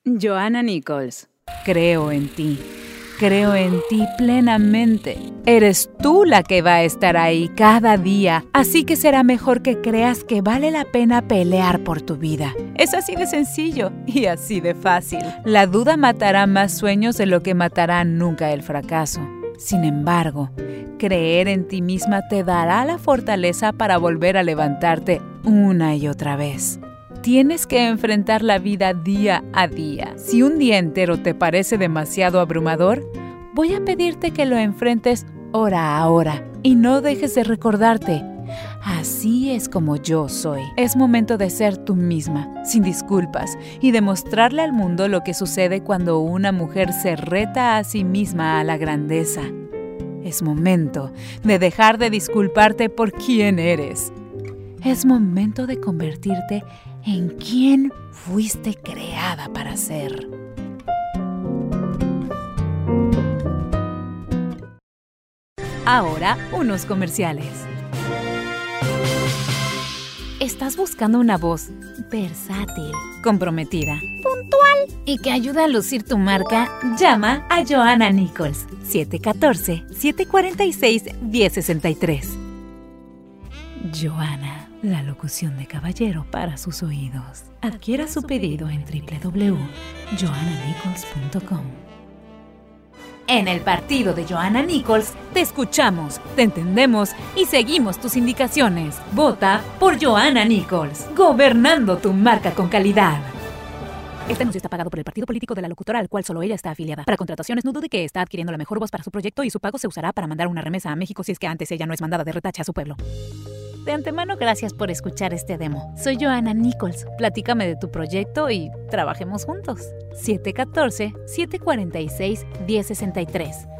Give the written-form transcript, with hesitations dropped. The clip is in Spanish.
Joanna Nichols. Creo en ti. Creo en ti plenamente. Eres tú la que va a estar ahí cada día, así que será mejor que creas que vale la pena pelear por tu vida. Es así de sencillo y así de fácil. La duda matará más sueños de lo que matará nunca el fracaso. Sin embargo, creer en ti misma te dará la fortaleza para volver a levantarte una y otra vez. Tienes que enfrentar la vida día a día. Si un día entero te parece demasiado abrumador, voy a pedirte que lo enfrentes hora a hora y no dejes de recordarte. Así es como yo soy. Es momento de ser tú misma, sin disculpas, y demostrarle al mundo lo que sucede cuando una mujer se reta a sí misma a la grandeza. Es momento de dejar de disculparte por quién eres. Es momento de convertirte en quien fuiste creada para ser. Ahora, unos comerciales. ¿Estás buscando una voz versátil, comprometida, puntual y que ayude a lucir tu marca? Llama a Joanna Nichols, 714-746-1063. Joanna, la locución de caballero para sus oídos. Adquiera su pedido en www.joannanichols.com. En el partido de Joanna Nichols, te escuchamos, te entendemos y seguimos tus indicaciones. Vota por Joanna Nichols, gobernando tu marca con calidad. Este anuncio está pagado por el partido político de la locutora al cual solo ella está afiliada. Para contrataciones, no dude que está adquiriendo la mejor voz para su proyecto y su pago se usará para mandar una remesa a México si es que antes ella no es mandada de retache a su pueblo. De antemano, gracias por escuchar este demo. Soy Joanna Nichols. Platícame de tu proyecto y trabajemos juntos. 714-746-1063.